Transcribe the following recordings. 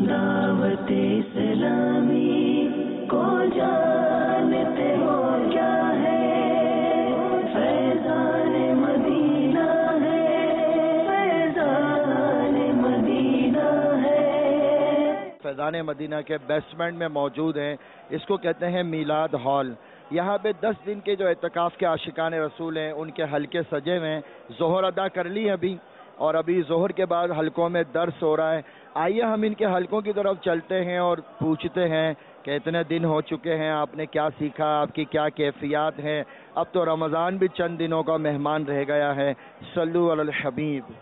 दावत इस्लामी को जानते हो क्या है, फैज़ान मदीना है, फैज़ान मदीना है। फैज़ान मदीना के बेसमेंट में मौजूद हैं, इसको कहते हैं मीलाद हॉल। यहाँ पे 10 दिन के जो एतकाफ़ के आशिकान रसूल हैं उनके हलके सजे हुए हैं। ज़ोहर अदा कर ली अभी, और अभी ज़ोहर के बाद हलकों में दर्स हो रहा है। आइए हम इनके हलकों की तरफ चलते हैं और पूछते हैं कि इतने दिन हो चुके हैं, आपने क्या सीखा, आपकी क्या कैफियत है। अब तो रमज़ान भी चंद दिनों का मेहमान रह गया है। सल्लु अलल हबीब।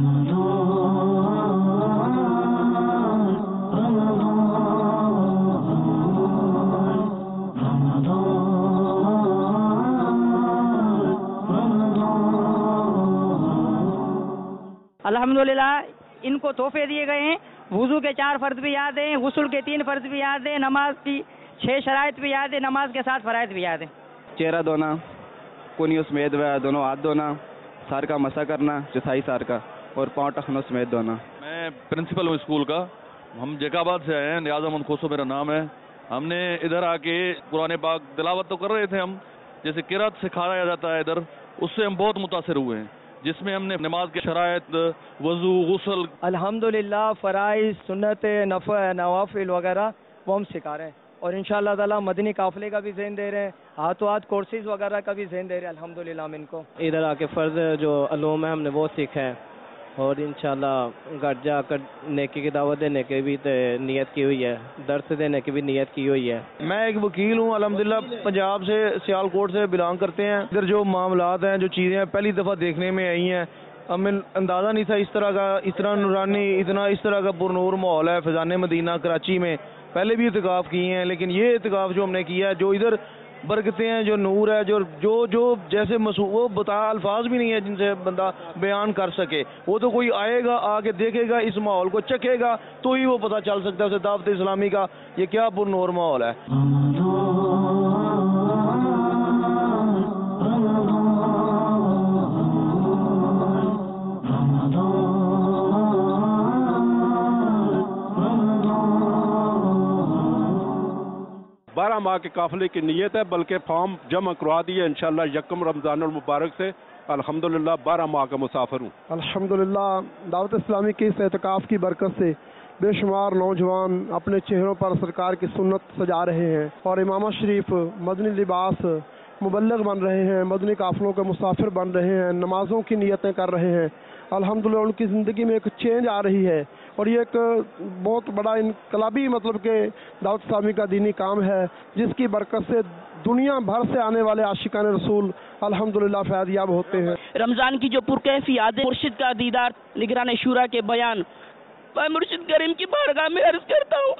अल्हम्दुलिल्लाह इनको तोहफे दिए गए हैं। वुज़ू के 4 फ़र्ज़ भी याद हैं, गुस्ल के 3 फ़र्ज़ भी याद हैं, नमाज की 6 शराइत भी याद है, नमाज के 7 फ़राइज़ भी याद हैं। चेहरा धोना, कुनियों समेत दोनों हाथ धोना, सर का मसा करना, चौथाई सर का, और पाँव टखनों समेत धोना। मैं प्रिंसिपल हूँ स्कूल का। हम जैकाबाद से आए हैं, नियाज़ अहमद खोसो मेरा नाम है। हमने इधर आके कुरान पाक तिलावत तो कर रहे थे हम, जैसे किरात सिखाया जाता है इधर, उससे हम बहुत मुतासिर हुए हैं, जिसमें हमने नमाज के शराइत, वज़ू, गुस्ल, अल्हम्दुलिल्लाह फ़राइज़, सुन्नत, नवाफिल वगैरह वो हम सिखा रहे हैं, और इंशाअल्लाह ताला मदनी काफ़िले का भी ज़हन दे रहे हैं, हाथों हाथ कोर्सेज़ वगैरह का भी ज़हन दे रहे हैं। अल्हम्दुलिल्लाह हम इनको इधर आके फ़र्ज़ जो अलूम है हमने वो सीखे हैं, और इंशाअल्लाह घर जाकर नेकी की दावत देने की भी नियत की हुई है, दर्स देने की भी नियत की हुई है। मैं एक वकील हूँ, अल्हम्दुलिल्लाह पंजाब से, सियालकोट से बिलोंग करते हैं। इधर जो मामलात हैं, जो चीज़ें हैं, पहली दफ़ा देखने में आई हैं। हमें अंदाज़ा नहीं था इस तरह का, इतना नूरानी, इतना इस तरह का पुरनूर माहौल है फैज़ान मदीना कराची में। पहले भी इत्काफ़ किए हैं, लेकिन ये इत्काफ़ जो हमने किया है, जो इधर बरकतें हैं, जो नूर है, जो जो जो जैसे वो बता अल्फाज भी नहीं है जिनसे बंदा बयान कर सके। वो तो कोई आएगा, आके देखेगा, इस माहौल को चखेगा, तो ही वो पता चल सकता है उसे दावत इस्लामी का ये क्या पुरनूर माहौल है। बारह माह के काफिले की नीयत है, बल्कि फॉर्म जमा करवा दिए इंशाअल्लाह यकम रमज़ान मुबारक से। अल्हम्दुलिल्लाह 12 माह का मुसाफिर हूँ। अल्हम्दुलिल्लाह दावत इस्लामी की इस एहतिकाफ की बरकत से बेशुमार नौजवान अपने चेहरों पर सरकार की सुन्नत सजा रहे हैं, और इमाम शरीफ मदनी लिबास मुबल्लिग बन रहे हैं, मदनी काफिलों के मुसाफिर बन रहे हैं, नमाज़ों की नियतें कर रहे हैं। अल्हम्दुलिल्लाह उनकी ज़िंदगी में एक चेंज आ रही है, और ये एक बहुत बड़ा इनकलाबी मतलब के दावत इस्लामी का दीनी काम है, जिसकी बरकत से दुनिया भर से आने वाले आशिकान रसूल अल्हम्दुलिल्लाह फैज़याब होते हैं। रमज़ान की जो पुरकैफी यादें, मुर्शिद का दीदार, निगरान शूरा के बयान, मैं मुर्शिद करीम की बारगाह में अर्ज करता हूँ,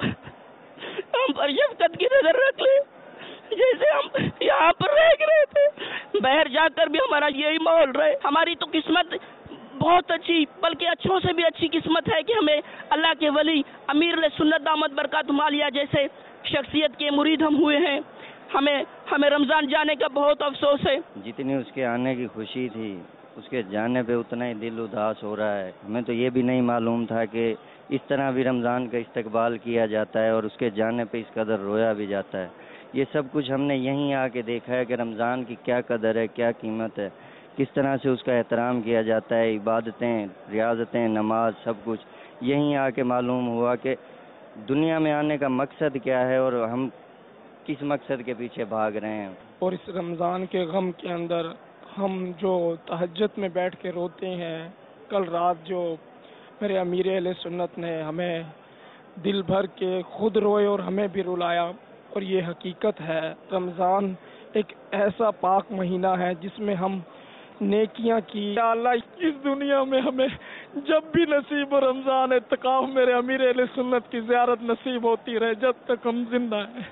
हम पर शफ़क़त की नज़र रख ले। जैसे हम यहाँ पर रह रहे थे, बाहर जाकर भी हमारा यही माहौल रहे। हमारी तो किस्मत बहुत अच्छी, बल्कि अच्छों से भी अच्छी किस्मत है कि हमें अल्लाह के वली अमीर सुन्नत दामद बरकत मालिया जैसे शख्सियत के मुरीद हम हुए हैं। हमें रमज़ान जाने का बहुत अफसोस है। जितनी उसके आने की खुशी थी, उसके जाने पे उतना ही दिल उदास हो रहा है। हमें तो ये भी नहीं मालूम था कि इस तरह भी रमज़ान का इस्तकबाल किया जाता है और उसके जाने पे इस कदर रोया भी जाता है। ये सब कुछ हमने यहीं आके देखा है कि रमज़ान की क्या कदर है, क्या कीमत है, किस तरह से उसका एहतराम किया जाता है। इबादतें, रियाजतें, नमाज, सब कुछ यहीं आके मालूम हुआ कि दुनिया में आने का मकसद क्या है और हम किस मकसद के पीछे भाग रहे हैं। और इस रमज़ान के गम के अंदर हम जो तहज्जुद में बैठ के रोते हैं, कल रात जो मेरे अमीर अहले सुन्नत ने हमें दिल भर के खुद रोए और हमें भी रुलाया, और ये हकीकत है। रमज़ान एक ऐसा पाक महीना है जिसमें हम नेकियां की। या अल्लाह इस दुनिया में हमें जब भी नसीब हो रमज़ान इत्काफ मेरे अमीर अहले सुन्नत की ज़ियारत नसीब होती रहे जब तक हम जिंदा हैं।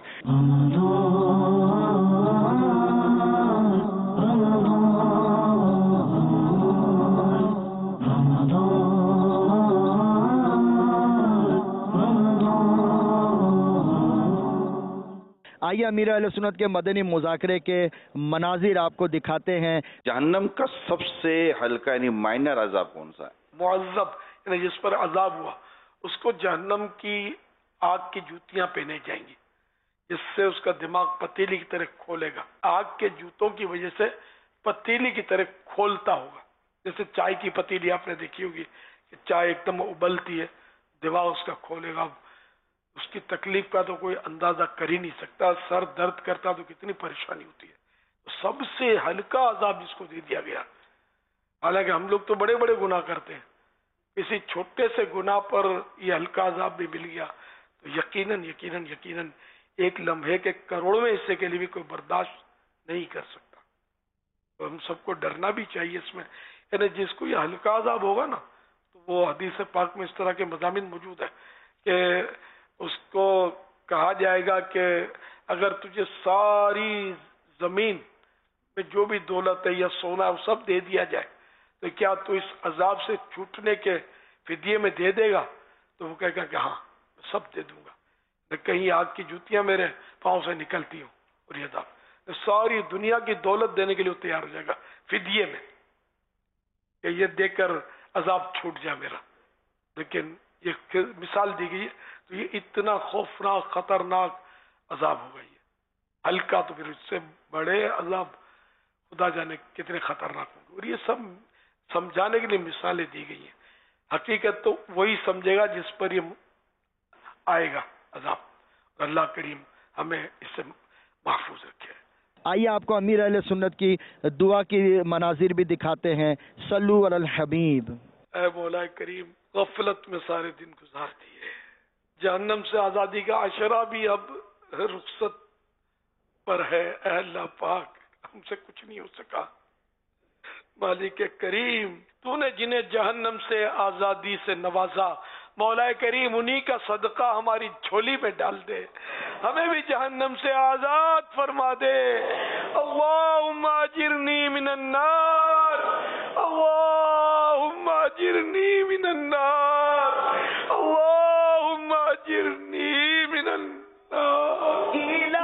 आइए अमीर अहले सुन्नत के मदनी मुज़ाकरे के मनाजिर आपको दिखाते हैं। जहन्नम का सबसे हल्का यानी माइनर अजाब कौन सा है? मुअज़्ज़ब यानी जिस पर अजाब हुआ, اس کو جہنم کی آگ کی جوتیاں پہنے جائیں گی، جس سے اس کا دماغ پتیلی کی طرح کھولے گا. آگ کے جوتوں کی وجہ سے پتیلی کی طرح کھولتا ہوگا. جیسے چائے کی پتیلی آپ نے دیکھی ہوگی کہ چائے ایک دم ابلتی ہے، دماغ اس کا کھولے گا. اس کی تکلیف کا تو کوئی اندازہ کر ہی نہیں سکتا. سر درد کرتا تو کتنی پریشانی ہوتی ہے. سب سے ہلکا عذاب جس کو دے دیا گیا. حالانکہ ہم لوگ تو بڑے بڑے گناہ کرتے ہیں، کسی چھوٹے سے گناہ پر یہ ہلکا عذاب بھی مل گیا تو یقیناً یقیناً یقیناً ایک لمحے کے کروڑویں حصے کے لیے بھی کوئی برداشت نہیں کر سکتا. تو ہم سب کو ڈرنا بھی چاہیے اس میں. یعنی جس کو یہ ہلکا عذاب ہوگا نا، تو وہ حدیث پاک میں اس طرح کے مضامین موجود ہیں کہ اس کو کہا جائے گا کہ اگر تجھے ساری زمین میں جو بھی دولت ہے یا سونا وہ سب دے دیا جائے تو کیا تو اس عذاب سے چھوٹنے کے فدیے میں دے دے گا؟ تو وہ کہے گا کہ ہاں سب دے دوں گا. کہیں آگ کی جوتیاں میرے پاؤں سے نکلتی ہوں اور یہ عذاب ساری دنیا کی دولت دینے کے لیے تیار ہو جائے گا فدیے میں کہ یہ دے کر عذاب چھوٹ جائے میرا. لیکن یہ مثال دی گئی ہے تو یہ اتنا خوفناک خطرناک عذاب ہوگا. یہ ہلکا تو پھر اس سے بڑے عذاب خدا جانے کتنے خطرناک ہوں گے. اور یہ سب سمجھانے کے لیے مثالیں دی گئی ہیں. حقیقت تو وہی سمجھے گا جس پر یہ آئے گا عذاب. اللہ کریم ہمیں اس سے محفوظ رکھے. آئیے آپ کو امیر اہل سنت کی دعا کی مناظر بھی دکھاتے ہیں. صلو علی الحبیب. اے مولا کریم، غفلت میں سارے دن گزار دیے، جہنم سے آزادی کا عشرہ بھی اب رخصت پر ہے. اے اللہ پاک، ہم سے کچھ نہیں ہو سکا. مالک کریم، تو نے جنہیں جہنم سے آزادی سے نوازا، مولا کریم انہی کا صدقہ ہماری جھولی میں ڈال دے، ہمیں بھی جہنم سے آزاد فرما دے. اللہم اجرنی من النار، اللہم اجرنی من النار، اللہم اجرنی من النار.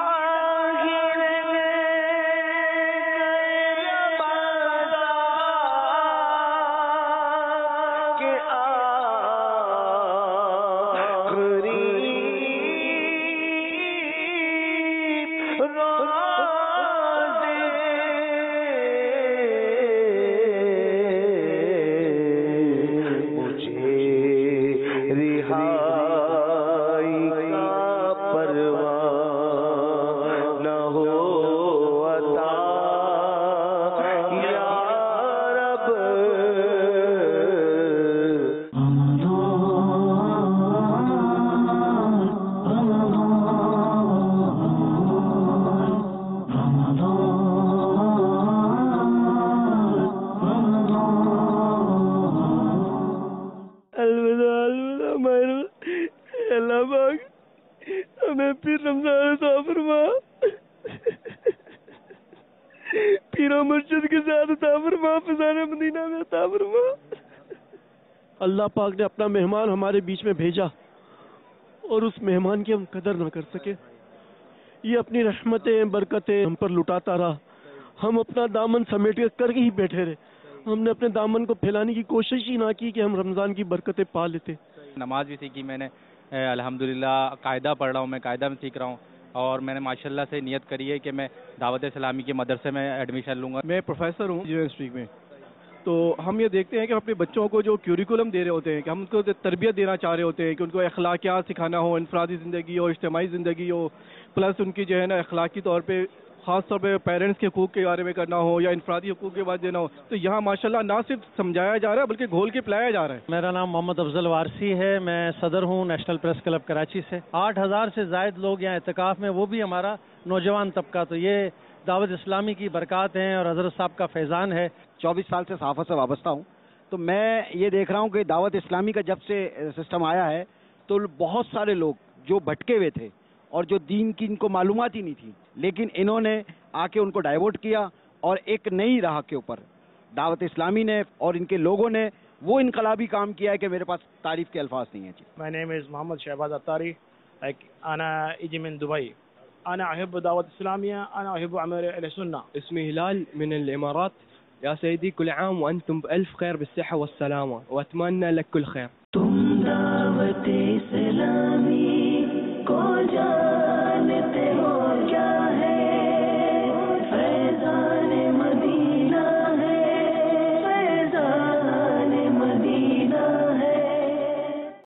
اللہ پاک نے اپنا مہمان ہمارے بیچ میں بھیجا اور اس مہمان کی ہم قدر نہ کر سکے. یہ اپنی رحمتیں برکتیں ہم پر لٹاتا رہا. ہم اپنا دامن سمیٹ کر کے ہی بیٹھے رہے. ہم نے اپنے دامن کو پھیلانے کی کوشش ہی نہ کی کہ ہم رمضان کی برکتیں پا لیتے. نماز بھی سیکھی میں نے، الحمدللہ قاعدہ پڑھ رہا ہوں، میں قاعدہ میں سیکھ رہا ہوں، اور میں نے ماشاءاللہ سے نیت کری ہے کہ میں دعوت اسلامی کے مدرسے میں ایڈمیشن لوں گا. میں پروفیسر ہوں یونیورسٹی میں. تو ہم یہ دیکھتے ہیں کہ اپنے بچوں کو جو کیوریکولم دے رہے ہوتے ہیں کہ ہم ان کو تربیت دینا چاہ رہے ہوتے ہیں کہ ان کو اخلاقیات سکھانا ہو، انفرادی زندگی ہو، اجتماعی زندگی ہو، پلس ان کی جو ہے نا اخلاقی طور پہ خاص طور پہ پیرنٹس کے حقوق کے بارے میں کرنا ہو یا انفرادی حقوق کے بارے دینا ہو. تو یہاں ماشاءاللہ نہ صرف سمجھایا جا رہا ہے بلکہ گھول کے پلایا جا رہا ہے. میرا نام محمد افضل وارسی ہے، میں صدر ہوں نیشنل پریس کلب کراچی سے. 8000 سے زائد لوگ یہاں اعتکاف میں، وہ بھی ہمارا نوجوان طبقہ. تو یہ دعوت اسلامی کی برکات ہیں اور حضرت صاحب کا فیضان ہے. 24 سال سے صحافت سے وابستہ ہوں، تو میں یہ دیکھ رہا ہوں کہ دعوت اسلامی کا جب سے سسٹم آیا ہے تو بہت سارے لوگ جو بھٹکے ہوئے تھے اور جو دین کی ان کو معلومات ہی نہیں تھی، لیکن انہوں نے آ کے ان کو ڈائیورٹ کیا اور ایک نئی راہ کے اوپر دعوت اسلامی نے اور ان کے لوگوں نے وہ انقلابی کام کیا ہے کہ میرے پاس تعریف کے الفاظ نہیں ہیں. My name is محمد شہباز عطاری. أنا إجي من دبي. أنا أحب دعوة إسلامية. أنا أحب عمل أهل السنة. اسمي هلال من الإمارات. يا سيدي كل عام وأنتم بألف خير بالصحة والسلامة وأتمنى لك كل خير. تم دعوت सलामी